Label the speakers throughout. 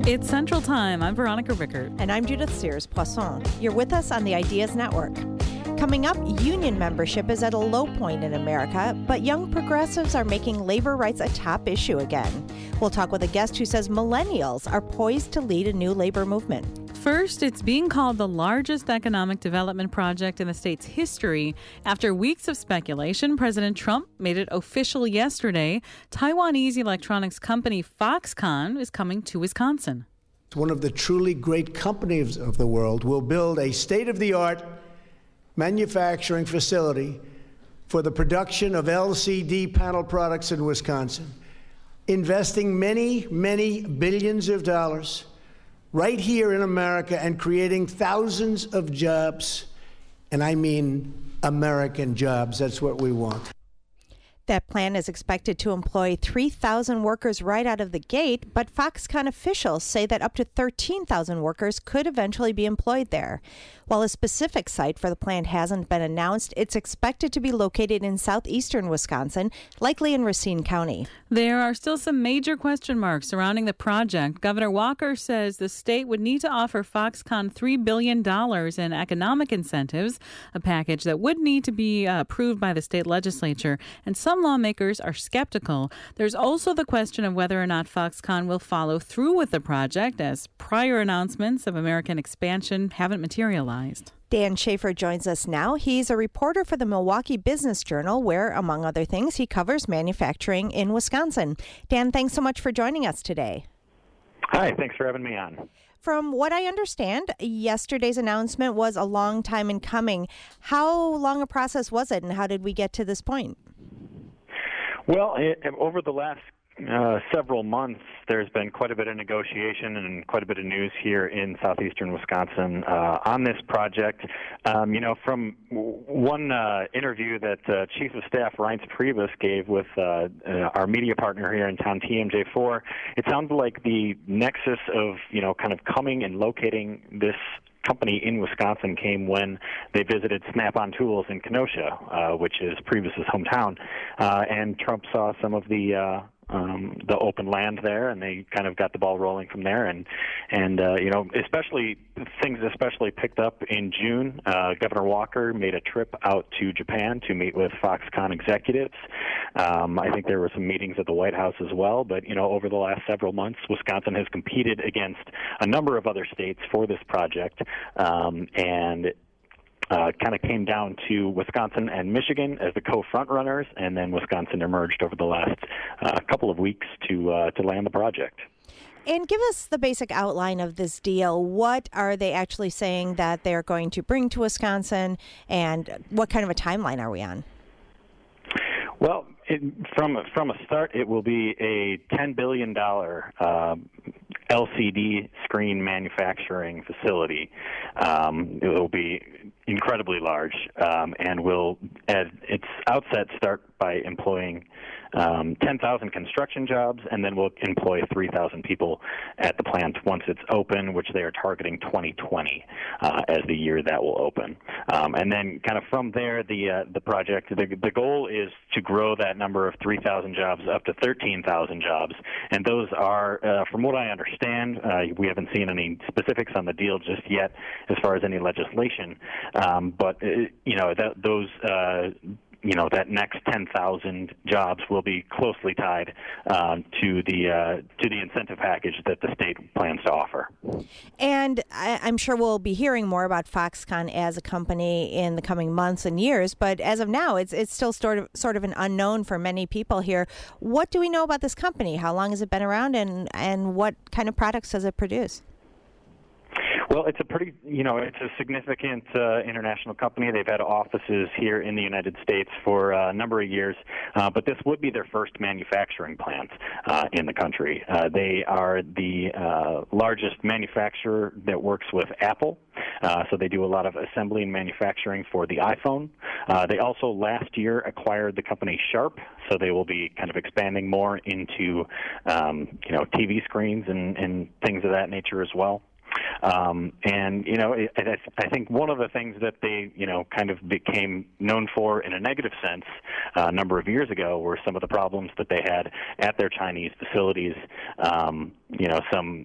Speaker 1: It's Central Time. I'm Veronica Rickert.
Speaker 2: And I'm Judith Sears-Poisson. You're with us on the Ideas Network. Coming up, union membership is at a low point in America, but young progressives are making labor rights a top issue again. We'll talk with a guest who says millennials are poised to lead a new labor movement.
Speaker 1: First, it's being called the largest economic development project in the state's history. After weeks of speculation, President Trump made it official yesterday. Taiwanese electronics company Foxconn is coming to Wisconsin.
Speaker 3: One of the truly great companies of the world will build a state-of-the-art manufacturing facility for the production of LCD panel products in Wisconsin, investing many, many billions of dollars right here in America and creating thousands of jobs. And I mean American jobs. That's what we want.
Speaker 2: That plan is expected to employ 3,000 workers right out of the gate, but Foxconn officials say that up to 13,000 workers could eventually be employed there. While a specific site for the plant hasn't been announced, it's expected to be located in southeastern Wisconsin, likely in Racine County.
Speaker 1: There are still some major question marks surrounding the project. Governor Walker says the state would need to offer Foxconn $3 billion in economic incentives, a package that would need to be approved by the state legislature, and some lawmakers are skeptical. There's also the question of whether or not Foxconn will follow through with the project, as prior announcements of American expansion haven't materialized.
Speaker 2: Dan Schaefer joins us now. He's a reporter for the Milwaukee Business Journal, where, among other things, he covers manufacturing in Wisconsin. Dan, thanks so much for joining us today.
Speaker 4: Hi, thanks for having me on.
Speaker 2: From what I understand, yesterday's announcement was a long time in coming. How long a process was it, and how did we get to this point?
Speaker 4: Well, over the last several months, there's been quite a bit of negotiation and quite a bit of news here in southeastern Wisconsin on this project. From one interview that Chief of Staff Reince Priebus gave with our media partner here in town, TMJ4, it sounds like the nexus of, kind of coming and locating this company in Wisconsin came when they visited Snap-on Tools in Kenosha, which is Priebus's hometown, and Trump saw some of the open land there, and they kind of got the ball rolling from there. And especially things picked up in June. Governor Walker made a trip out to Japan to meet with Foxconn executives. I think there were some meetings at the White House as well. But over the last several months, Wisconsin has competed against a number of other states for this project, and kind of came down to Wisconsin and Michigan as the co-front runners, and then Wisconsin emerged over the last couple of weeks to land the project.
Speaker 2: And give us the basic outline of this deal. What are they actually saying that they're going to bring to Wisconsin, and what kind of a timeline are we on?
Speaker 4: Well, from a start, it will be a $10 billion LCD screen manufacturing facility. It will be incredibly large, and will, at its outset, start by employing 10,000 construction jobs, and then we'll employ 3,000 people at the plant once it's open, which they are targeting 2020 as the year that will open. And then kind of from there, the project, the goal is to grow that number of 3,000 jobs up to 13,000 jobs. And those are, from what I understand, we haven't seen any specifics on the deal just yet as far as any legislation, but that next 10,000 jobs will be closely tied to the incentive package that the state plans to offer.
Speaker 2: And I'm sure we'll be hearing more about Foxconn as a company in the coming months and years. But as of now, it's still sort of an unknown for many people here. What do we know about this company? How long has it been around, and what kind of products does it produce?
Speaker 4: Well, it's it's a significant international company. They've had offices here in the United States for a number of years, but this would be their first manufacturing plant in the country. They are the largest manufacturer that works with Apple, so they do a lot of assembly and manufacturing for the iPhone. They also last year acquired the company Sharp, so they will be kind of expanding more into TV screens and things of that nature as well. And I think one of the things that they kind of became known for in a negative sense a number of years ago were some of the problems that they had at their Chinese facilities. Some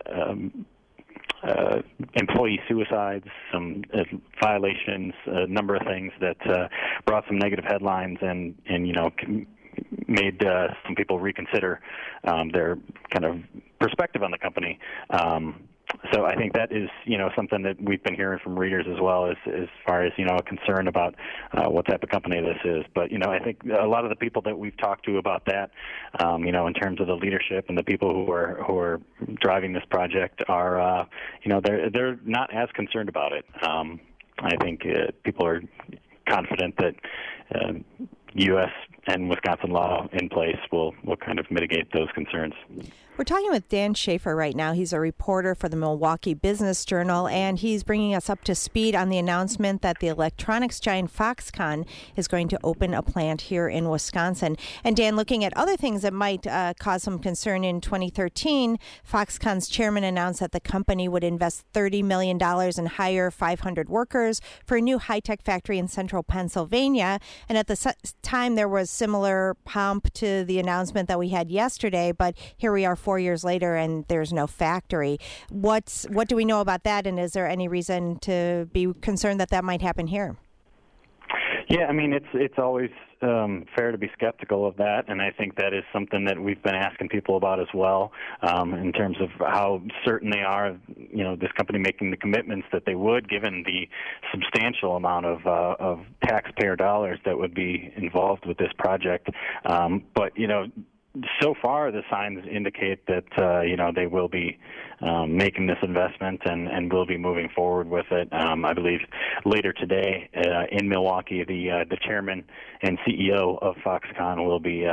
Speaker 4: employee suicides, some violations, a number of things that brought some negative headlines and made some people reconsider their kind of perspective on the company. So I think that is, something that we've been hearing from readers as well as far as, a concern about what type of company this is. But, I think a lot of the people that we've talked to about that, in terms of the leadership and the people who are driving this project are, they're not as concerned about it. I think people are confident that U.S. and Wisconsin law in place will kind of mitigate those concerns.
Speaker 2: We're talking with Dan Schaefer right now. He's a reporter for the Milwaukee Business Journal, and he's bringing us up to speed on the announcement that the electronics giant Foxconn is going to open a plant here in Wisconsin. And Dan, looking at other things that might cause some concern in 2013, Foxconn's chairman announced that the company would invest $30 million and hire 500 workers for a new high-tech factory in central Pennsylvania. And at the time, there was similar pomp to the announcement that we had yesterday, but here we are 4 years later and there's no factory. What do we know about that, and is there any reason to be concerned that might happen here?
Speaker 4: Yeah, I mean, it's always fair to be skeptical of that, and I think that is something that we've been asking people about as well, in terms of how certain they are, this company making the commitments that they would, given the substantial amount of taxpayer dollars that would be involved with this project. But so far, the signs indicate that they will be making this investment and will be moving forward with it. I believe later today in Milwaukee, the chairman and CEO of Foxconn will be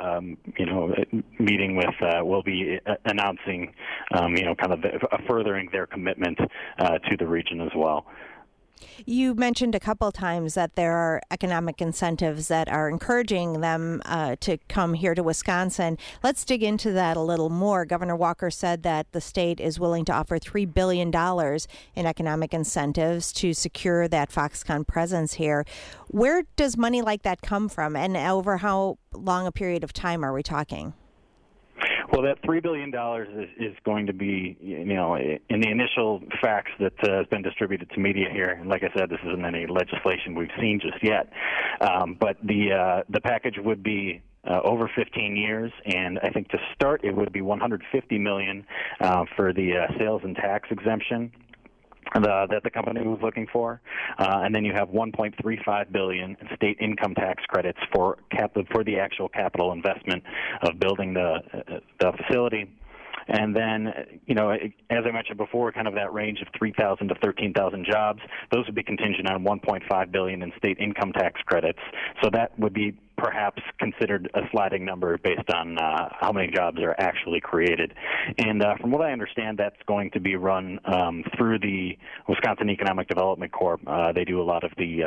Speaker 4: meeting with, will be announcing, kind of furthering their commitment to the region as well.
Speaker 2: You mentioned a couple times that there are economic incentives that are encouraging them to come here to Wisconsin. Let's dig into that a little more. Governor Walker said that the state is willing to offer $3 billion in economic incentives to secure that Foxconn presence here. Where does money like that come from, and over how long a period of time are we talking?
Speaker 4: Well, that $3 billion is going to be, in the initial facts that has been distributed to media here. And like I said, this isn't any legislation we've seen just yet. But the package would be over 15 years, and I think to start it would be $150 million for the sales and tax exemption that the company was looking for, and then you have $1.35 billion in state income tax credits for the actual capital investment of building the facility. And then, as I mentioned before, kind of that range of 3,000 to 13,000 jobs, those would be contingent on $1.5 billion in state income tax credits. So that would be perhaps considered a sliding number based on how many jobs are actually created. And from what I understand, that's going to be run through the Wisconsin Economic Development Corp. They do a lot of the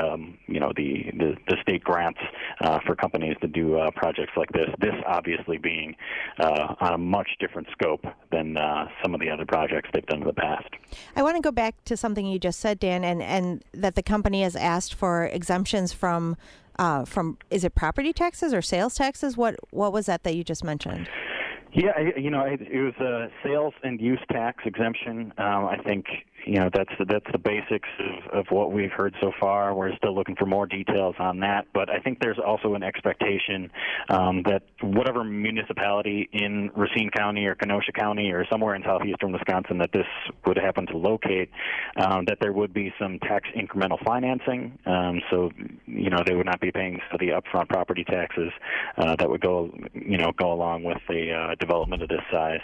Speaker 4: state grants for companies that do projects like this. This obviously being on a much different scope than some of the other projects they've done in the past.
Speaker 2: I want to go back to something you just said, Dan, and that the company has asked for exemptions from is it property taxes or sales taxes? What was that you just mentioned?
Speaker 4: Yeah, it was a sales and use tax exemption. I think that's the basics of what we've heard so far. We're still looking for more details on that, but I think there's also an expectation that whatever municipality in Racine County or Kenosha County or somewhere in southeastern Wisconsin that this would happen to locate, that there would be some tax incremental financing. So they would not be paying the upfront property taxes that would go along with the development of this size.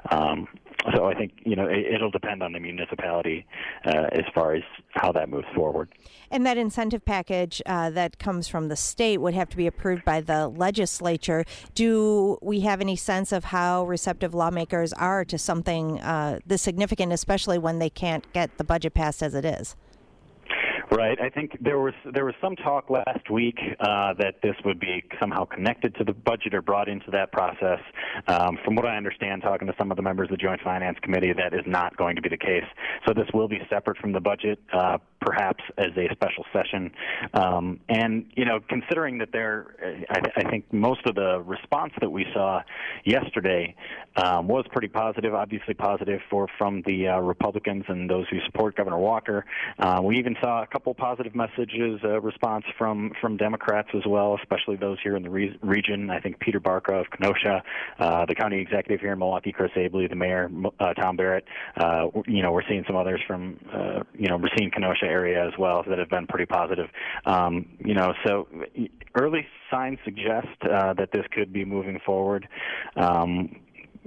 Speaker 4: So I think it'll depend on the municipality as far as how that moves forward.
Speaker 2: And that incentive package that comes from the state would have to be approved by the legislature. Do we have any sense of how receptive lawmakers are to something this significant, especially when they can't get the budget passed as it is?
Speaker 4: Right. I think there was some talk last week that this would be somehow connected to the budget or brought into that process. From what I understand, talking to some of the members of the Joint Finance Committee, that is not going to be the case. So this will be separate from the budget, perhaps as a special session. And, considering that I think most of the response that we saw yesterday was pretty positive, obviously positive from the Republicans and those who support Governor Walker. We even saw a couple positive messages, response from Democrats as well, especially those here in the region. I think Peter Barca of Kenosha, the county executive here in Milwaukee, Chris Abley, the mayor, Tom Barrett. We're seeing some others from, Racine, Kenosha area as well that have been pretty positive. So early signs suggest that this could be moving forward. And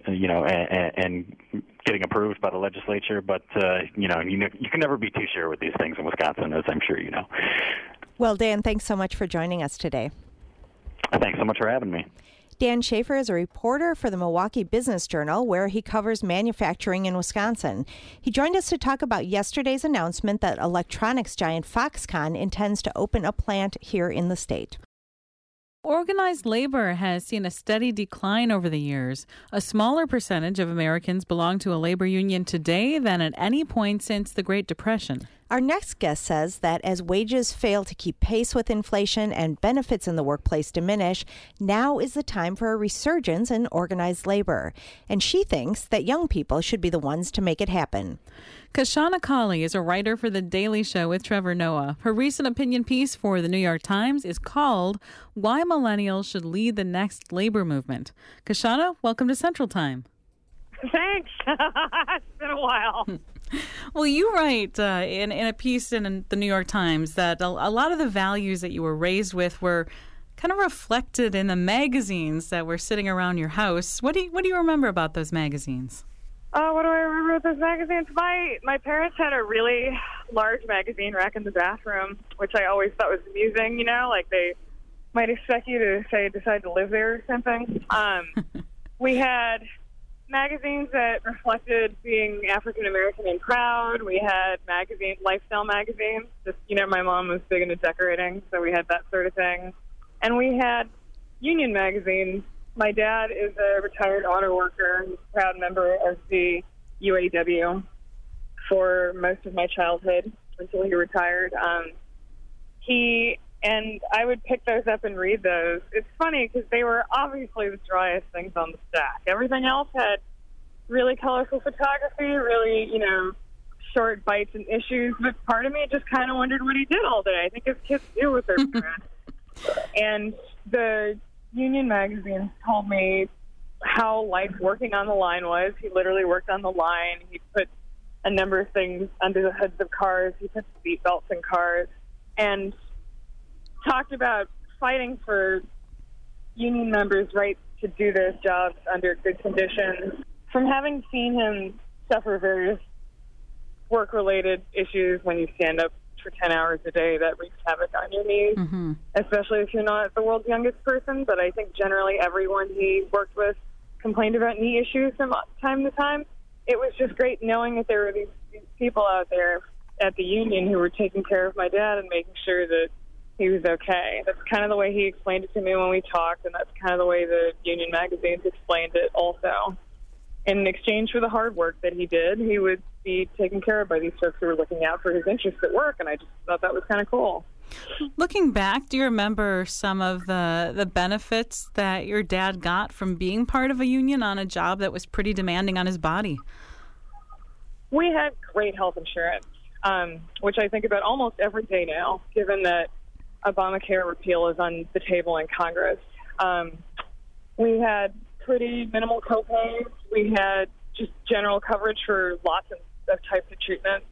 Speaker 4: getting approved by the legislature, but you can never be too sure with these things in Wisconsin, as I'm sure you know.
Speaker 2: Well, Dan, thanks so much for joining us today.
Speaker 4: Thanks so much for having me.
Speaker 2: Dan Schaefer is a reporter for the Milwaukee Business Journal, where he covers manufacturing in Wisconsin. He joined us to talk about yesterday's announcement that electronics giant Foxconn intends to open a plant here in the state.
Speaker 1: Organized labor has seen a steady decline over the years. A smaller percentage of Americans belong to a labor union today than at any point since the Great Depression.
Speaker 2: Our next guest says that as wages fail to keep pace with inflation and benefits in the workplace diminish, now is the time for a resurgence in organized labor. And she thinks that young people should be the ones to make it happen.
Speaker 1: Kashana Cauley is a writer for The Daily Show with Trevor Noah. Her recent opinion piece for The New York Times is called Why Millennials Should Lead the Next Labor Movement. Kashana, welcome to Central Time.
Speaker 5: Thanks. It's been a while.
Speaker 1: Well, you write in a piece in The New York Times that a lot of the values that you were raised with were kind of reflected in the magazines that were sitting around your house. What do you remember about those magazines?
Speaker 5: What do I remember with those magazines? My parents had a really large magazine rack in the bathroom, which I always thought was amusing, like they might expect you to, decide to live there or something. We had magazines that reflected being African-American and proud. We had lifestyle magazines. Just, my mom was big into decorating, so we had that sort of thing. And we had union magazines. My dad is a retired auto worker. He's a proud member of the UAW for most of my childhood until he retired. And I would pick those up and read those. It's funny because they were obviously the driest things on the stack. Everything else had really colorful photography, really, short bites and issues. But part of me just kind of wondered what he did all day. I think his kids do with their parents. And the union magazines told me how life working on the line was. He literally worked on the line. He put a number of things under the hoods of cars. He put seat belts in cars. And talked about fighting for union members' right to do those jobs under good conditions. From having seen him suffer various work-related issues when you stand up for 10 hours a day, that wreaks havoc on your knees, especially if you're not the world's youngest person. But I think generally everyone he worked with complained about knee issues from time to time. It was just great knowing that there were these people out there at the union who were taking care of my dad and making sure that he was okay. That's kind of the way he explained it to me when we talked, and that's kind of the way the union magazines explained it also. In exchange for the hard work that he did, he would be taken care of by these folks who were looking out for his interests at work, and I just thought that was kind of cool.
Speaker 1: Looking back, do you remember some of the benefits that your dad got from being part of a union on a job that was pretty demanding on his body?
Speaker 5: We had great health insurance, which I think about almost every day now, given that Obamacare repeal is on the table in Congress. We had pretty minimal copays. We had just general coverage for lots of types of treatment.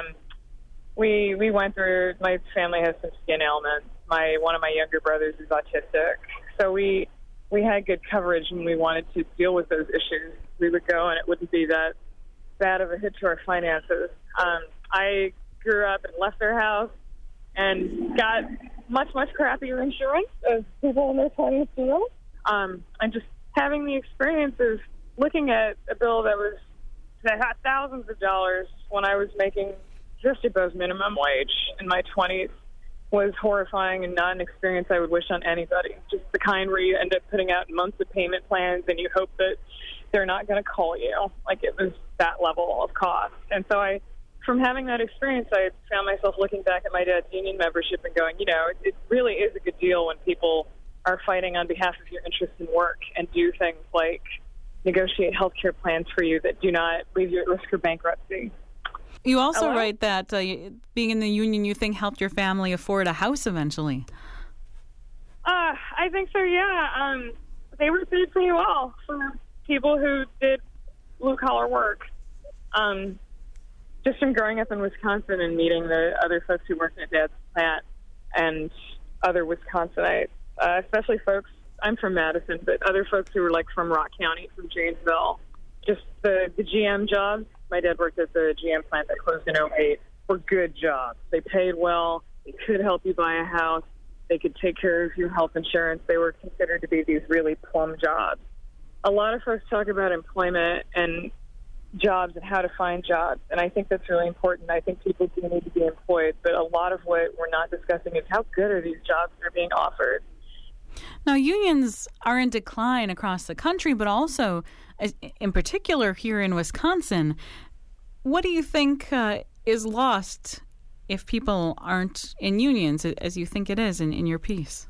Speaker 5: We went through, my family has some skin ailments. One of my younger brothers is autistic. So we had good coverage when we wanted to deal with those issues. We would go and it wouldn't be that bad of a hit to our finances. I grew up and left their house and got much, much crappier insurance as people in their 20s do. And just having the experience of looking at a bill that had thousands of dollars when I was making just above minimum wage in my 20s was horrifying and not an experience I would wish on anybody. Just the kind where you end up putting out months of payment plans and you hope that they're not going to call you. Like, it was that level of cost. And so from having that experience, I found myself looking back at my dad's union membership and going, it really is a good deal when people are fighting on behalf of your interest in work and do things like negotiate health care plans for you that do not leave you at risk for bankruptcy.
Speaker 1: You also write that being in the union, you think, helped your family afford a house eventually.
Speaker 5: I think so, yeah. They were paid pretty well for people who did blue-collar work. Just from growing up in Wisconsin and meeting the other folks who worked at Dad's plant and other Wisconsinites, especially folks, I'm from Madison, but other folks who were like from Rock County, from Janesville, just the GM jobs. My dad worked at the GM plant that closed in 2008, were good jobs. They paid well. They could help you buy a house. They could take care of your health insurance. They were considered to be these really plum jobs. A lot of folks talk about employment and jobs and how to find jobs, and I think that's really important. I think people do need to be employed, but a lot of what we're not discussing is how good are these jobs that are being offered.
Speaker 1: Now, unions are in decline across the country, but also, in particular, here in Wisconsin. What do you think is lost if people aren't in unions, as you think it is in your piece?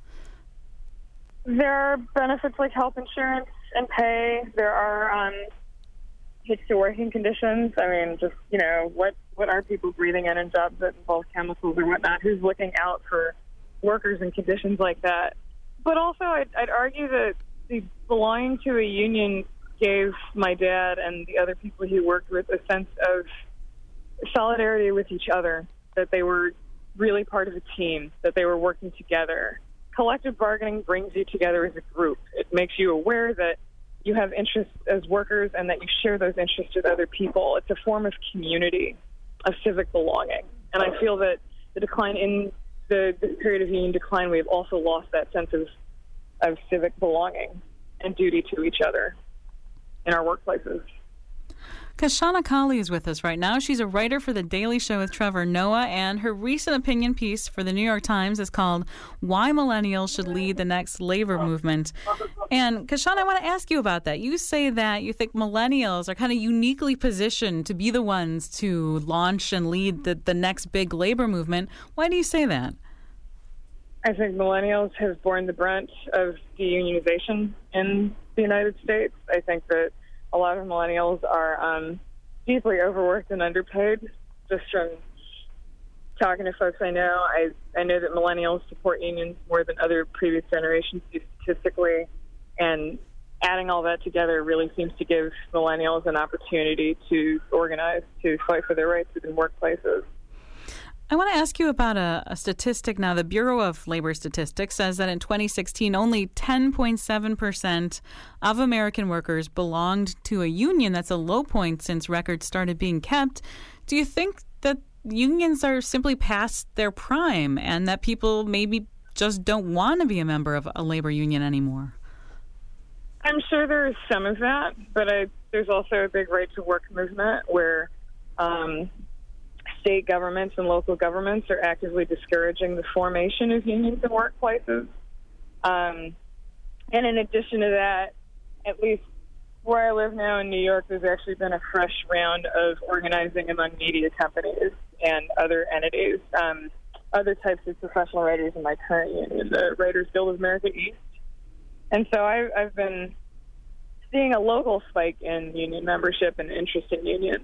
Speaker 5: There are benefits like health insurance and pay. There are hits to working conditions. I mean, just, what are people breathing in jobs that involve chemicals or whatnot? Who's looking out for workers in conditions like that? But also, I'd argue that the belonging to a union gave my dad and the other people he worked with a sense of solidarity with each other, that they were really part of a team, that they were working together. Collective bargaining brings you together as a group. It makes you aware that you have interests as workers and that you share those interests with other people. It's a form of community, of civic belonging. And I feel that the decline in the period of union decline, we've also lost that sense of civic belonging and duty to each other in our workplaces.
Speaker 1: Kashana Colley is with us right now. She's a writer for The Daily Show with Trevor Noah, and her recent opinion piece for the New York Times is called Why Millennials Should Lead the Next Labor Movement. And Kashana, I want to ask you about that. You say that you think millennials are kind of uniquely positioned to be the ones to launch and lead the next big labor movement. Why do you say that?
Speaker 5: I think millennials have borne the brunt of deunionization in the United States. I think that a lot of millennials are deeply overworked and underpaid. Just from talking to folks I know, I know that millennials support unions more than other previous generations do statistically, and adding all that together really seems to give millennials an opportunity to organize, to fight for their rights within workplaces.
Speaker 1: I want to ask you about a statistic now. The Bureau of Labor Statistics says that in 2016, only 10.7% of American workers belonged to a union. That's a low point since records started being kept. Do you think that unions are simply past their prime and that people maybe just don't want to be a member of a labor union anymore?
Speaker 5: I'm sure there is some of that, but there's also a big right to work movement where state governments and local governments are actively discouraging the formation of unions in workplaces. And in addition to that, at least where I live now in New York, there's actually been a fresh round of organizing among media companies and other entities, other types of professional writers in my current union, the Writers Guild of America East. And so I've been seeing a local spike in union membership and interest in unions.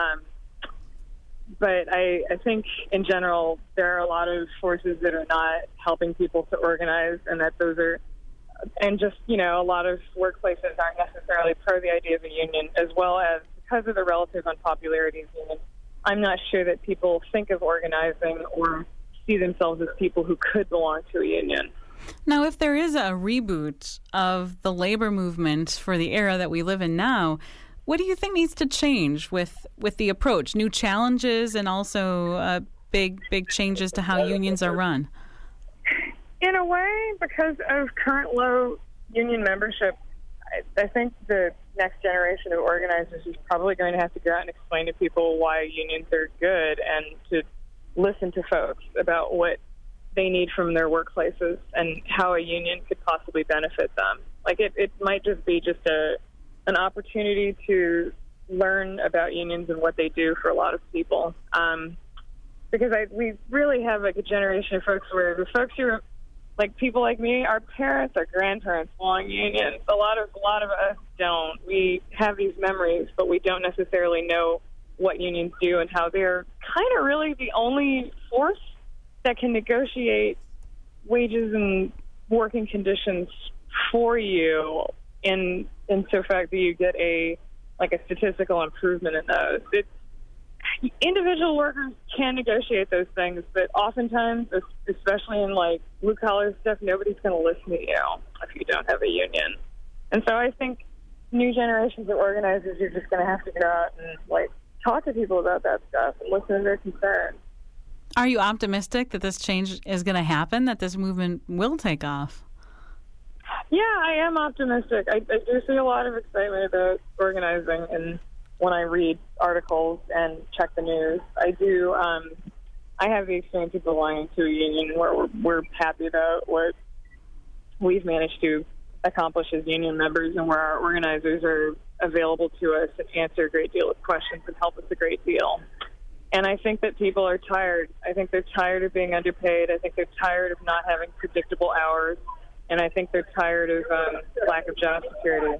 Speaker 5: But I think in general, there are a lot of forces that are not helping people to organize, and that those are, and just, a lot of workplaces aren't necessarily part of the idea of a union, as well as because of the relative unpopularity of unions. I'm not sure that people think of organizing or see themselves as people who could belong to a union.
Speaker 1: Now, if there is a reboot of the labor movement for the era that we live in now, what do you think needs to change with the approach? New challenges and also big changes to how unions are run? In
Speaker 5: a way, because of current low union membership, I think the next generation of organizers is probably going to have to go out and explain to people why unions are good and to listen to folks about what they need from their workplaces and how a union could possibly benefit them. Like it might just be an opportunity to learn about unions and what they do for a lot of people. Because we really have like a generation of folks where the folks who are like people like me, our parents, our grandparents belong unions. A lot of us don't. We have these memories, but we don't necessarily know what unions do and how they're kind of really the only force that can negotiate wages and working conditions for you in so fact that you get a statistical improvement in those. Individual workers can negotiate those things, but oftentimes, especially in like blue collar stuff, nobody's going to listen to you if you don't have a union. And so I think new generations of organizers are just going to have to go out and like talk to people about that stuff and listen to their concerns.
Speaker 1: Are you optimistic that this change is going to happen, that this movement will take off?
Speaker 5: Yeah, I am optimistic. I do see a lot of excitement about organizing, and when I read articles and check the news, I do. I have the experience of belonging to a union where we're happy about what we've managed to accomplish as union members, and where our organizers are available to us and answer a great deal of questions and help us a great deal. And I think that people are tired. I think they're tired of being underpaid. I think they're tired of not having predictable hours. And I think they're tired of lack of job security.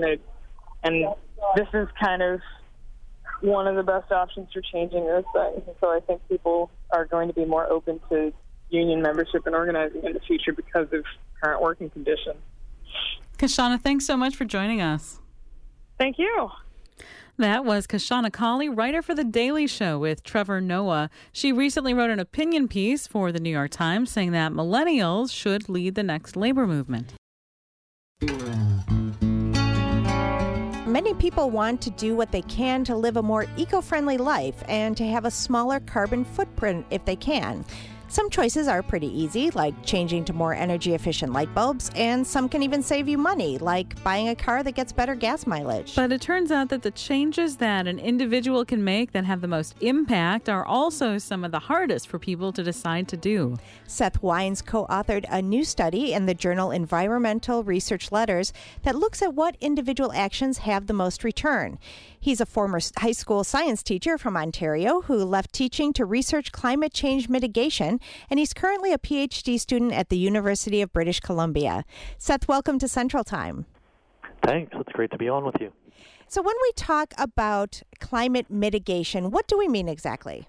Speaker 5: And this is kind of one of the best options for changing those things. And so I think people are going to be more open to union membership and organizing in the future because of current working conditions.
Speaker 1: Kashana, thanks so much for joining us.
Speaker 5: Thank you.
Speaker 1: That was Kashana Cauley, writer for The Daily Show with Trevor Noah. She recently wrote an opinion piece for The New York Times saying that millennials should lead the next labor movement.
Speaker 2: Many people want to do what they can to live a more eco-friendly life and to have a smaller carbon footprint if they can. Some choices are pretty easy, like changing to more energy-efficient light bulbs, and some can even save you money, like buying a car that gets better gas mileage.
Speaker 1: But it turns out that the changes that an individual can make that have the most impact are also some of the hardest for people to decide to do.
Speaker 2: Seth Wines co-authored a new study in the journal Environmental Research Letters that looks at what individual actions have the most return. He's a former high school science teacher from Ontario who left teaching to research climate change mitigation, and he's currently a PhD student at the University of British Columbia. Seth, welcome to Central Time.
Speaker 6: Thanks. It's great to be on with you.
Speaker 2: So when we talk about climate mitigation, what do we mean exactly?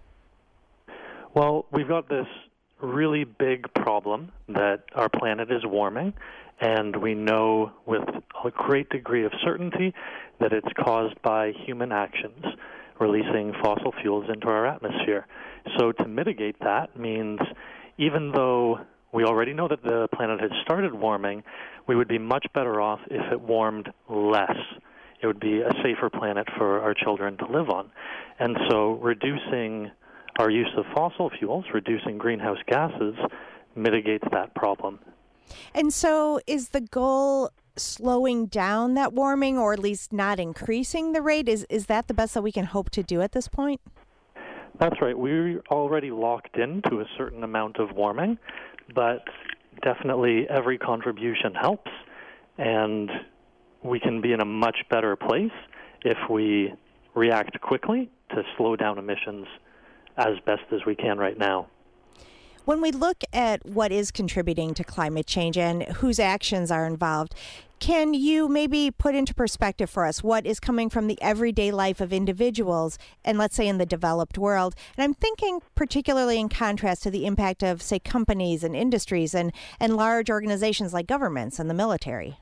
Speaker 6: Well, we've got this really big problem that our planet is warming, and we know with a great degree of certainty that it's caused by human actions, releasing fossil fuels into our atmosphere. So to mitigate that means even though we already know that the planet has started warming, we would be much better off if it warmed less. It would be a safer planet for our children to live on. And so reducing our use of fossil fuels, reducing greenhouse gases, mitigates that problem.
Speaker 2: And so is the goal slowing down that warming, or at least not increasing the rate? Is that the best that we can hope to do at this point?
Speaker 6: That's right. We're already locked into a certain amount of warming, but definitely every contribution helps, and we can be in a much better place if we react quickly to slow down emissions as best as we can right now.
Speaker 2: When we look at what is contributing to climate change and whose actions are involved, can you maybe put into perspective for us what is coming from the everyday life of individuals and, let's say, in the developed world? And I'm thinking particularly in contrast to the impact of, say, companies and industries and large organizations like governments and the military.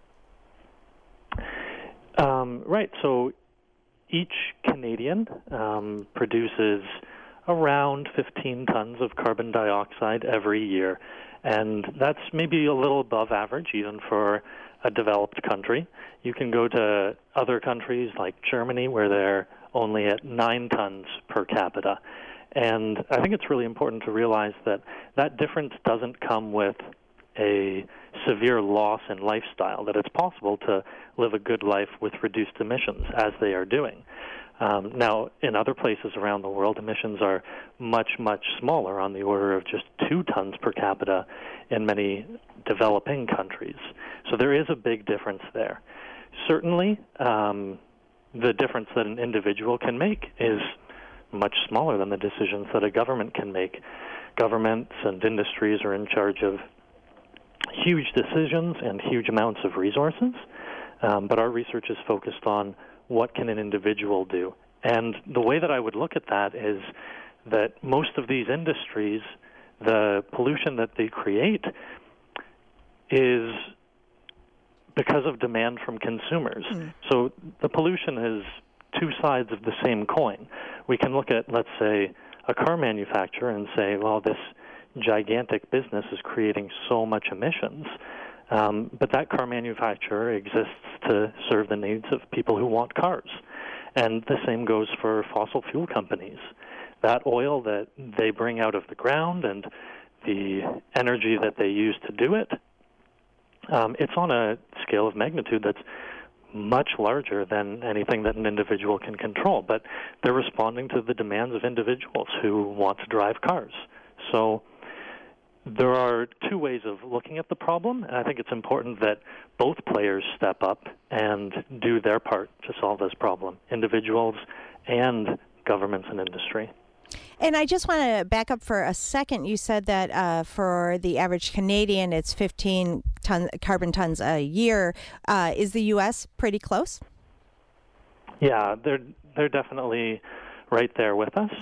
Speaker 6: Right. So each Canadian produces around 15 tons of carbon dioxide every year. And that's maybe a little above average, even for a developed country. You can go to other countries like Germany, where they're only at 9 tons per capita. And I think it's really important to realize that that difference doesn't come with a severe loss in lifestyle, that it's possible to live a good life with reduced emissions, as they are doing. Now, in other places around the world, emissions are much, much smaller, on the order of just 2 tons per capita in many developing countries. So there is a big difference there. Certainly, the difference that an individual can make is much smaller than the decisions that a government can make. Governments and industries are in charge of huge decisions and huge amounts of resources, but our research is focused on what can an individual do. And the way that I would look at that is that most of these industries, the pollution that they create is because of demand from consumers. So the pollution is 2 sides of the same coin. We can look at, let's say, a car manufacturer and say, well, this gigantic business is creating so much emissions, but that car manufacturer exists to serve the needs of people who want cars. And the same goes for fossil fuel companies. That oil that they bring out of the ground and the energy that they use to do it, it's on a scale of magnitude that's much larger than anything that an individual can control. But they're responding to the demands of individuals who want to drive cars. So there are 2 ways of looking at the problem, and I think it's important that both players step up and do their part to solve this problem, individuals and governments and industry.
Speaker 2: And I just want to back up for a second. You said that for the average Canadian, it's 15 carbon tons a year. Is the U.S. pretty close?
Speaker 6: Yeah, they're definitely right there with us.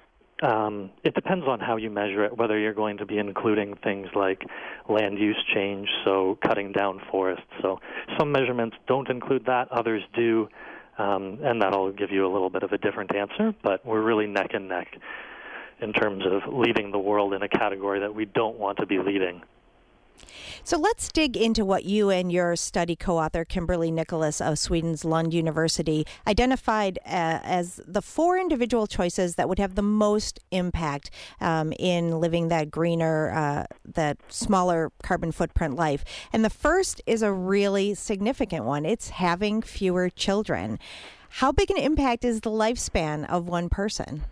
Speaker 6: It depends on how you measure it, whether you're going to be including things like land use change, so cutting down forests. So some measurements don't include that, others do, and that'll give you a little bit of a different answer, but we're really neck and neck in terms of leading the world in a category that we don't want to be leading.
Speaker 2: So let's dig into what you and your study co-author, Kimberly Nicholas of Sweden's Lund University, identified as the 4 individual choices that would have the most impact in living that greener, that smaller carbon footprint life. And the first is a really significant one. It's having fewer children. How big an impact is the lifespan of one person?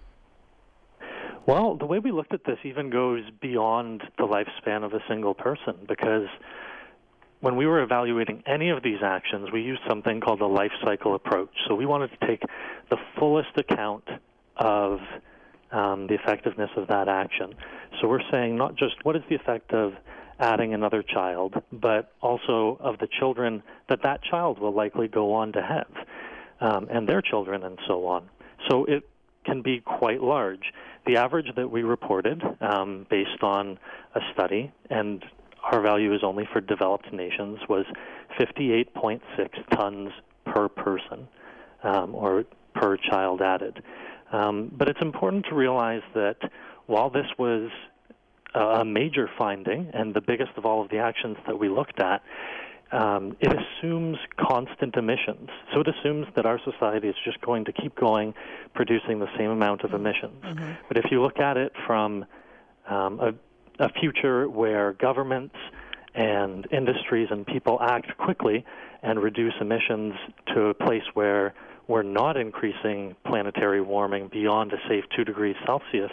Speaker 6: Well, the way we looked at this even goes beyond the lifespan of a single person, because when we were evaluating any of these actions, we used something called the life cycle approach. So we wanted to take the fullest account of the effectiveness of that action. So we're saying not just what is the effect of adding another child, but also of the children that that child will likely go on to have, and their children and so on. So it can be quite large. The average that we reported, based on a study, and our value is only for developed nations, was 58.6 tons per person, or per child added. But it's important to realize that while this was a major finding and the biggest of all of the actions that we looked at, it assumes constant emissions. So it assumes that our society is just going to keep going, producing the same amount of emissions. But if you look at it from a future where governments and industries and people act quickly and reduce emissions to a place where we're not increasing planetary warming beyond a safe 2 degrees Celsius,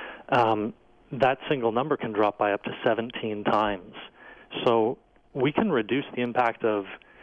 Speaker 6: that single number can drop by up to 17 times. So we can reduce the impact of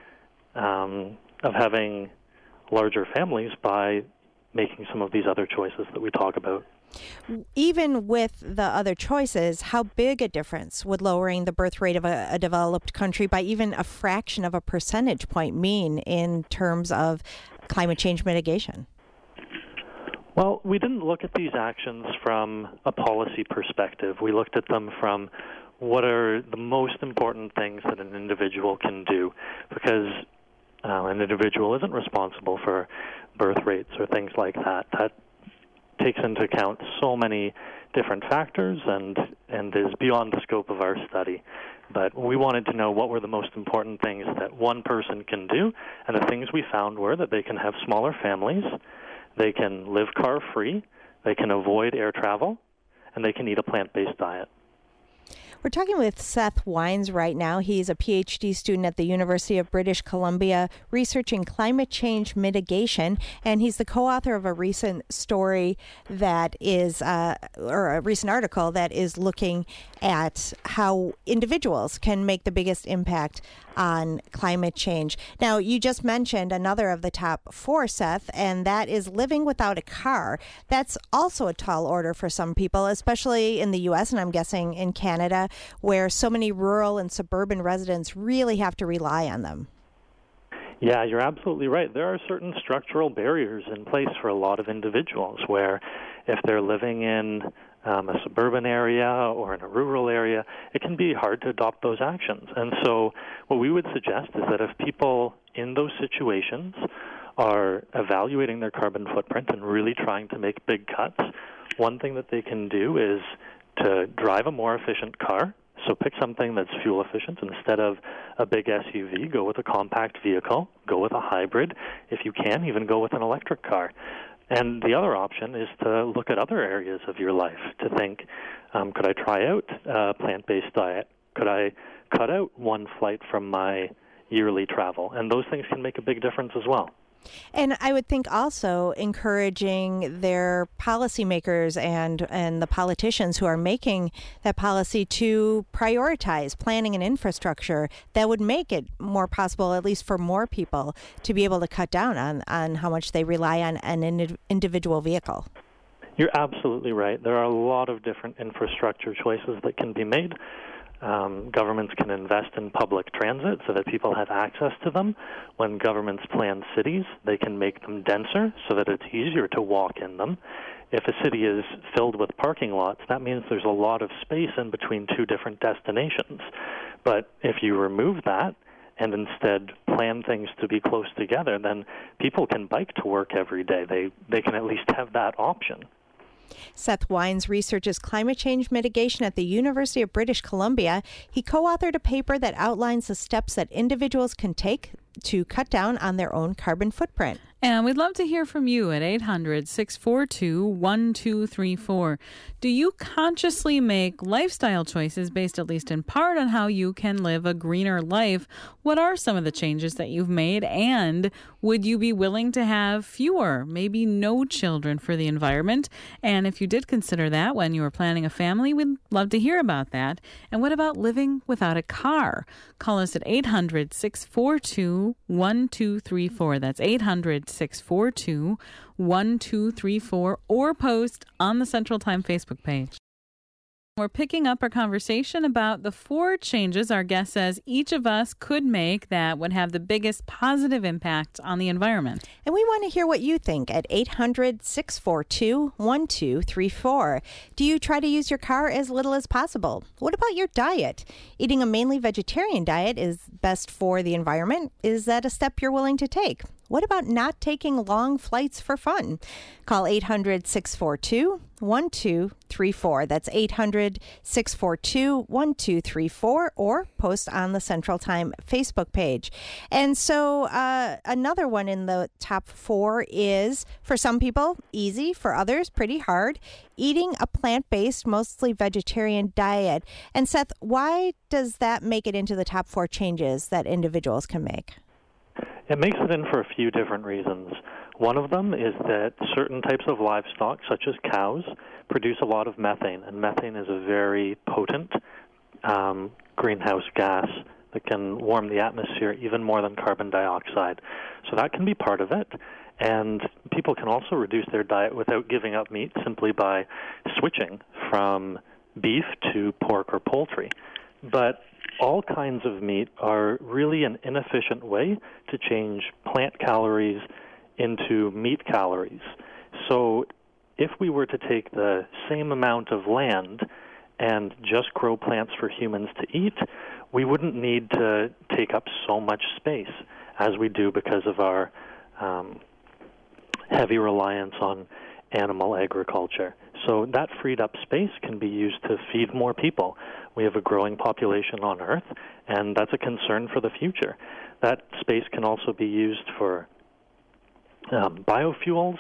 Speaker 6: having larger families by making some of these other choices that we talk about.
Speaker 2: Even with the other choices, how big a difference would lowering the birth rate of a developed country by even a fraction of a percentage point mean in terms of climate change mitigation?
Speaker 6: Well, we didn't look at these actions from a policy perspective. We looked at them from what are the most important things that an individual can do, because an individual isn't responsible for birth rates or things like that. That takes into account so many different factors and is beyond the scope of our study. But we wanted to know what were the most important things that one person can do, and the things we found were that they can have smaller families, they can live car-free, they can avoid air travel, and they can eat a plant-based diet.
Speaker 2: We're talking with Seth Wines right now. He's a PhD student at the University of British Columbia researching climate change mitigation, and he's the co-author of a recent story that is, or a recent article that is looking at how individuals can make the biggest impact on climate change. Now, you just mentioned another of the top 4, Seth, and that is living without a car. That's also a tall order for some people, especially in the U.S. and I'm guessing in Canada, where so many rural and suburban residents really have to rely on them.
Speaker 6: Yeah, you're absolutely right. There are certain structural barriers in place for a lot of individuals where if they're living in a suburban area or in a rural area, it can be hard to adopt those actions. And so what we would suggest is that if people in those situations are evaluating their carbon footprint and really trying to make big cuts, one thing that they can do is to drive a more efficient car. So pick something that's fuel efficient. Instead of a big SUV, go with a compact vehicle, go with a hybrid. If you can, even go with an electric car. And the other option is to look at other areas of your life, to think, could I try out a plant-based diet? Could I cut out one flight from my yearly travel? And those things can make a big difference as well.
Speaker 2: And I would think also encouraging their policymakers and the politicians who are making that policy to prioritize planning and infrastructure that would make it more possible, at least for more people, to be able to cut down on how much they rely on an individual vehicle.
Speaker 6: You're absolutely right. There are a lot of different infrastructure choices that can be made. Governments can invest in public transit so that people have access to them. When governments plan cities, they can make them denser so that it's easier to walk in them. If a city is filled with parking lots, that means there's a lot of space in between two different destinations. But if you remove that and instead plan things to be close together, then people can bike to work every day. They can at least have that option.
Speaker 2: Seth Wines researches climate change mitigation at the University of British Columbia. He co-authored a paper that outlines the steps that individuals can take to cut down on their own carbon footprint.
Speaker 1: And we'd love to hear from you at 800-642-1234. Do you consciously make lifestyle choices based at least in part on how you can live a greener life? What are some of the changes that you've made? And would you be willing to have fewer, maybe no children for the environment? And if you did consider that when you were planning a family, we'd love to hear about that. And what about living without a car? Call us at 800-642-1234. That's 800-642-1234, or post on the Central Time Facebook page. We're picking up our conversation about the 4 changes our guest says each of us could make that would have the biggest positive impact on the environment.
Speaker 2: And we want to hear what you think at 800-642-1234. Do you try to use your car as little as possible? What about your diet? Eating a mainly vegetarian diet is best for the environment. Is that a step you're willing to take? What about not taking long flights for fun? Call 800-642-1234. That's 800-642-1234, or post on the Central Time Facebook page. And so another one in the top 4 is, for some people, easy. For others, pretty hard. Eating a plant-based, mostly vegetarian diet. And Seth, why does that make it into the top 4 changes that individuals can make?
Speaker 6: It makes it in for a few different reasons. One of them is that certain types of livestock, such as cows, produce a lot of methane, and methane is a very potent greenhouse gas that can warm the atmosphere even more than carbon dioxide. So that can be part of it. And people can also reduce their diet without giving up meat simply by switching from beef to pork or poultry. But all kinds of meat are really an inefficient way to change plant calories into meat calories. So if we were to take the same amount of land and just grow plants for humans to eat, we wouldn't need to take up so much space as we do because of our heavy reliance on animal agriculture. So that freed up space can be used to feed more people. We have a growing population on Earth, and that's a concern for the future. That space can also be used for biofuels,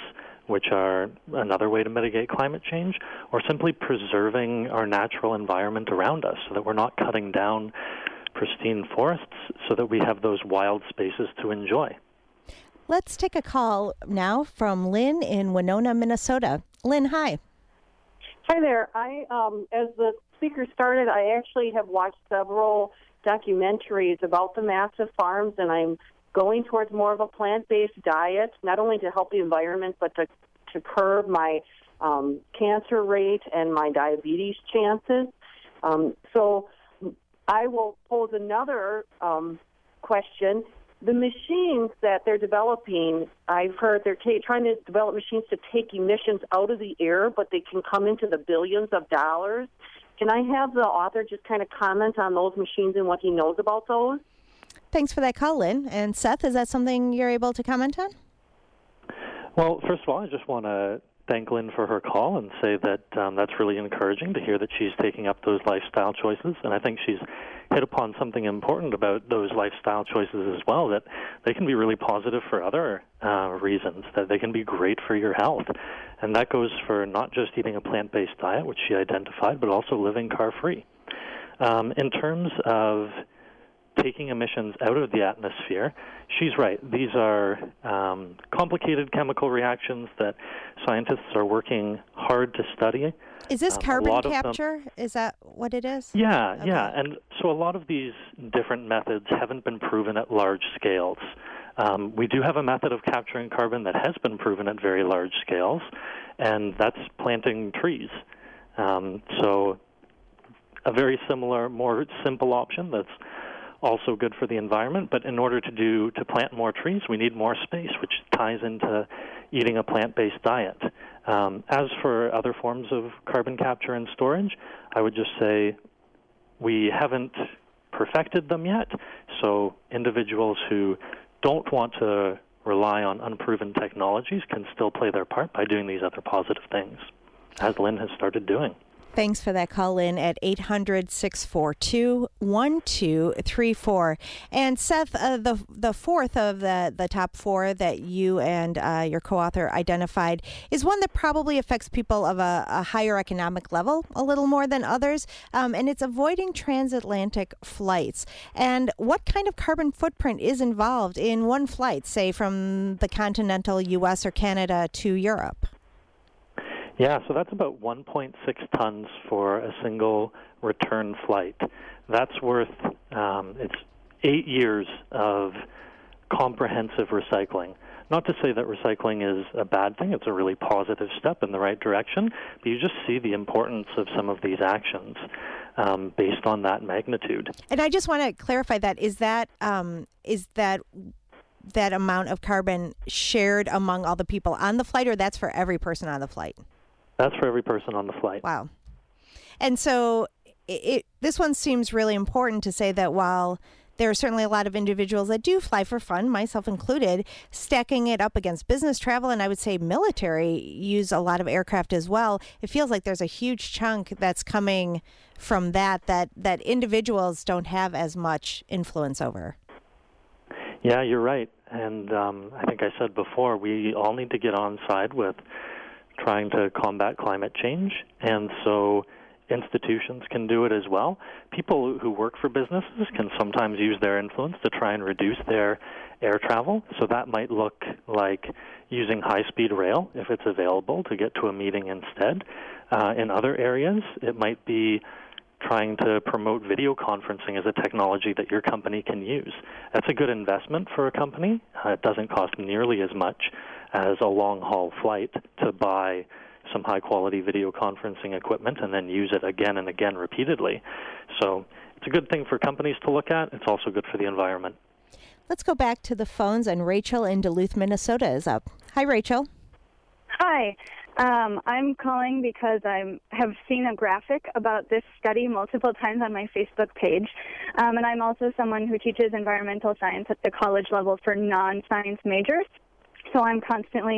Speaker 6: which are another way to mitigate climate change, or simply preserving our natural environment around us so that we're not cutting down pristine forests so that we have those wild spaces to enjoy.
Speaker 2: Let's take a call now from Lynn in Winona, Minnesota. Lynn, hi.
Speaker 7: Hi there. As the speaker started, I actually have watched several documentaries about the massive farms, and I'm going towards more of a plant-based diet, not only to help the environment, but to curb my cancer rate and my diabetes chances. So I will pose another question. The machines that they're developing, I've heard they're trying to develop machines to take emissions out of the air, but they can come into the billions of dollars. Can I have the author just kind of comment on those machines and what he knows about those?
Speaker 2: Thanks for that call, Lynn. And Seth, is that something you're able to comment on?
Speaker 6: Well, first of all, I just want to thank Lynn for her call and say that that's really encouraging to hear that she's taking up those lifestyle choices. And I think she's hit upon something important about those lifestyle choices as well, that they can be really positive for other reasons, that they can be great for your health. And that goes for not just eating a plant-based diet, which she identified, but also living car-free. In terms of taking emissions out of the atmosphere, she's right. These are complicated chemical reactions that scientists are working hard to study.
Speaker 2: Is this carbon capture? Is that what it is?
Speaker 6: Yeah,
Speaker 2: okay.
Speaker 6: Yeah. And so a lot of these different methods haven't been proven at large scales. We do have a method of capturing carbon that has been proven at very large scales, and that's planting trees. So a very similar, more simple option that's also good for the environment, but in order to plant more trees, we need more space, which ties into eating a plant-based diet. As for other forms of carbon capture and storage, I would just say we haven't perfected them yet, so individuals who don't want to rely on unproven technologies can still play their part by doing these other positive things, as Lynn has started doing.
Speaker 2: Thanks for that call in at 800-642-1234. And Seth, the fourth of the top four that you and your co-author identified is one that probably affects people of a higher economic level a little more than others, and it's avoiding transatlantic flights. And what kind of carbon footprint is involved in one flight, say from the continental U.S. or Canada to Europe?
Speaker 6: Yeah, so that's about 1.6 tons for a single return flight. That's worth, it's 8 years of comprehensive recycling. Not to say that recycling is a bad thing, it's a really positive step in the right direction, but you just see the importance of some of these actions based on that magnitude.
Speaker 2: And I just want to clarify that. Is that amount of carbon shared among all the people on the flight, or that's for every person on the flight?
Speaker 6: That's for every person on the flight.
Speaker 2: Wow. And so this one seems really important to say that while there are certainly a lot of individuals that do fly for fun, myself included, stacking it up against business travel, and I would say military use a lot of aircraft as well, it feels like there's a huge chunk that's coming from that individuals don't have as much influence over.
Speaker 6: Yeah, you're right. And I think I said before, we all need to get on side with trying to combat climate change, and so institutions can do it as well. People who work for businesses can sometimes use their influence to try and reduce their air travel, so that might look like using high-speed rail if it's available to get to a meeting instead. In other areas, it might be trying to promote video conferencing as a technology that your company can use. That's a good investment for a company. It doesn't cost nearly as much as a long-haul flight to buy some high-quality video conferencing equipment and then use it again and again repeatedly. So it's a good thing for companies to look at. It's also good for the environment.
Speaker 2: Let's go back to the phones, and Rachel in Duluth, Minnesota is up. Hi, Rachel.
Speaker 8: Hi. I'm calling because I have seen a graphic about this study multiple times on my Facebook page, and I'm also someone who teaches environmental science at the college level for non-science majors. So I'm constantly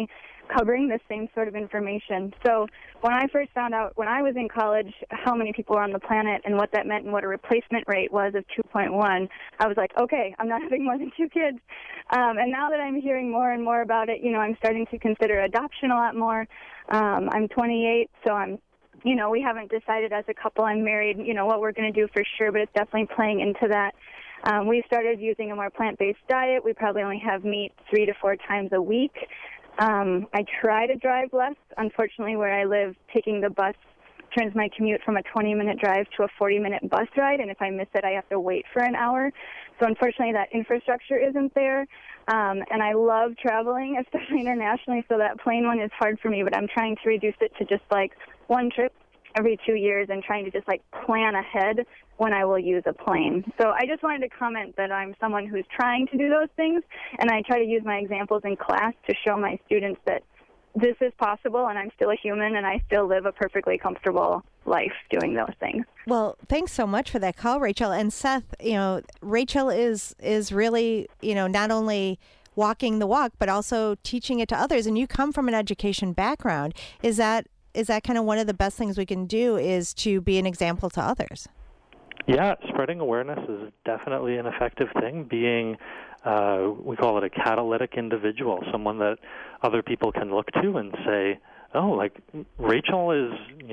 Speaker 8: covering the same sort of information. So when I first found out, when I was in college, how many people were on the planet and what that meant and what a replacement rate was of 2.1, I was like, okay, I'm not having more than 2 kids. And now that I'm hearing more and more about it, I'm starting to consider adoption a lot more. I'm 28, so we haven't decided as a couple. I'm married, what we're going to do for sure, but it's definitely playing into that. We started using a more plant-based diet. We probably only have meat 3 to 4 times a week. I try to drive less. Unfortunately, where I live, taking the bus turns my commute from a 20-minute drive to a 40-minute bus ride, and if I miss it, I have to wait for an hour. So unfortunately, that infrastructure isn't there. And I love traveling, especially internationally, so that plane one is hard for me, but I'm trying to reduce it to just like 1 trip every 2 years and trying to just like plan ahead when I will use a plane. So I just wanted to comment that I'm someone who's trying to do those things, and I try to use my examples in class to show my students that this is possible, and I'm still a human, and I still live a perfectly comfortable life doing those things.
Speaker 2: Well, thanks so much for that call, Rachel. And Seth, Rachel is really, not only walking the walk, but also teaching it to others. And you come from an education background. Is that kind of one of the best things we can do, is to be an example to others?
Speaker 6: Yeah, spreading awareness is definitely an effective thing. Being, we call it a catalytic individual, someone that other people can look to and say, oh, like Rachel is,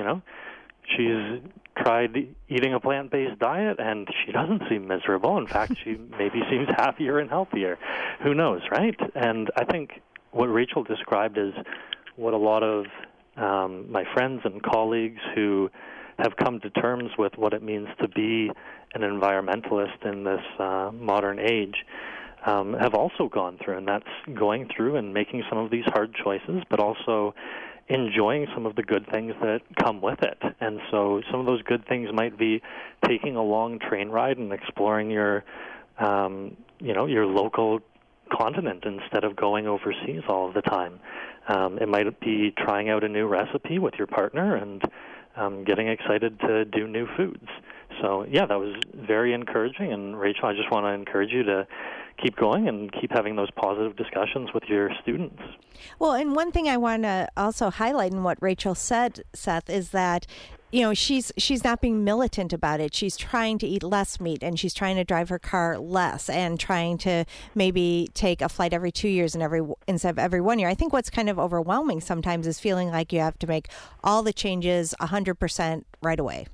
Speaker 6: she's tried eating a plant-based diet and she doesn't seem miserable. In fact, she maybe seems happier and healthier. Who knows, right? And I think what Rachel described is what a lot of my friends and colleagues who have come to terms with what it means to be an environmentalist in this modern age have also gone through, and that's going through and making some of these hard choices, but also enjoying some of the good things that come with it. And so some of those good things might be taking a long train ride and exploring your local continent instead of going overseas all of the time. It might be trying out a new recipe with your partner and getting excited to do new foods. So, yeah, that was very encouraging. And, Rachel, I just want to encourage you to keep going and keep having those positive discussions with your students.
Speaker 2: Well, and one thing I want to also highlight in what Rachel said, Seth, is that she's not being militant about it. She's trying to eat less meat, and she's trying to drive her car less, and trying to maybe take a flight every 2 years instead of every 1 year. I think what's kind of overwhelming sometimes is feeling like you have to make all the changes 100% right away.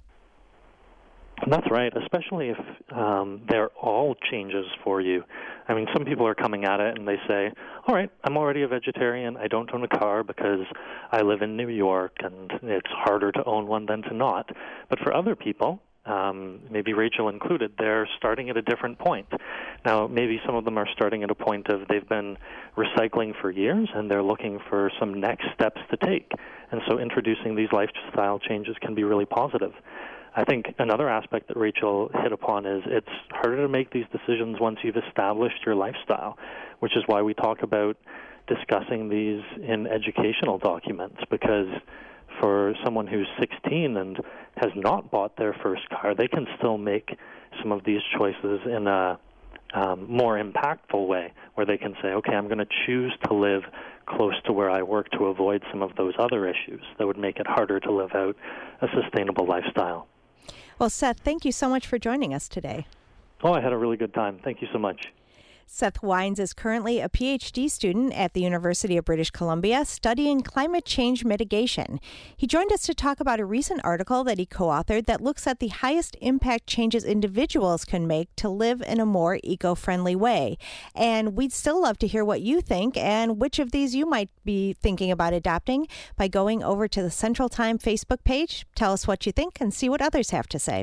Speaker 6: That's right, especially if they're all changes for you. I mean, some people are coming at it and they say, all right, I'm already a vegetarian. I don't own a car because I live in New York and it's harder to own one than to not. But for other people, maybe Rachel included, they're starting at a different point. Now, maybe some of them are starting at a point of they've been recycling for years and they're looking for some next steps to take. And so introducing these lifestyle changes can be really positive. I think another aspect that Rachel hit upon is it's harder to make these decisions once you've established your lifestyle, which is why we talk about discussing these in educational documents, because for someone who's 16 and has not bought their first car, they can still make some of these choices in a more impactful way, where they can say, okay, I'm going to choose to live close to where I work to avoid some of those other issues that would make it harder to live out a sustainable lifestyle.
Speaker 2: Well, Seth, thank you so much for joining us today.
Speaker 6: Oh, I had a really good time. Thank you so much.
Speaker 2: Seth Wines is currently a PhD student at the University of British Columbia studying climate change mitigation. He joined us to talk about a recent article that he co-authored that looks at the highest impact changes individuals can make to live in a more eco-friendly way. And we'd still love to hear what you think and which of these you might be thinking about adopting by going over to the Central Time Facebook page. Tell us what you think and see what others have to say.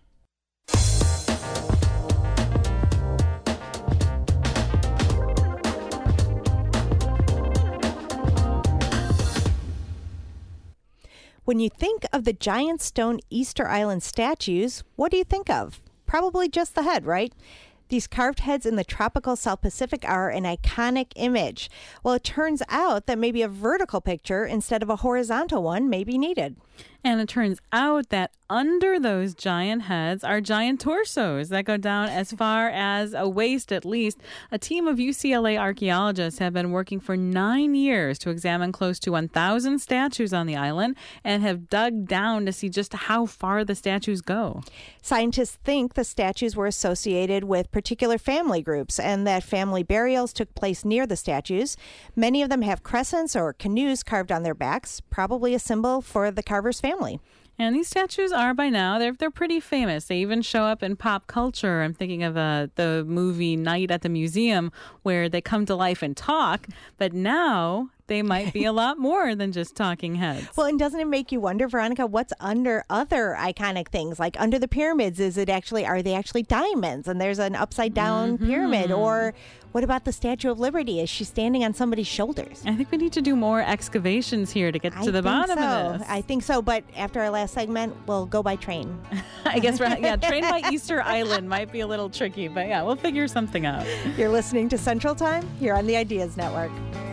Speaker 2: When you think of the giant stone Easter Island statues, what do you think of? Probably just the head, right? These carved heads in the tropical South Pacific are an iconic image. Well, it turns out that maybe a vertical picture instead of a horizontal one may be needed.
Speaker 1: And it turns out that under those giant heads are giant torsos that go down as far as a waist at least. A team of UCLA archaeologists have been working for 9 years to examine close to 1,000 statues on the island and have dug down to see just how far the statues go.
Speaker 2: Scientists think the statues were associated with particular family groups and that family burials took place near the statues. Many of them have crescents or canoes carved on their backs, probably a symbol for the carver's family.
Speaker 1: And these statues are, by now, they're pretty famous. They even show up in pop culture. I'm thinking of the movie Night at the Museum, where they come to life and talk. But now they might be a lot more than just talking heads.
Speaker 2: Well, and doesn't it make you wonder, Veronica, what's under other iconic things? Like under the pyramids, are they actually diamonds? And there's an upside down pyramid. Or what about the Statue of Liberty? Is she standing on somebody's shoulders?
Speaker 1: I think we need to do more excavations here to get to the bottom of this.
Speaker 2: I think so. But after our last segment, we'll go by train.
Speaker 1: I guess, train by Easter Island might be a little tricky. But yeah, we'll figure something out.
Speaker 2: You're listening to Central Time here on the Ideas Network.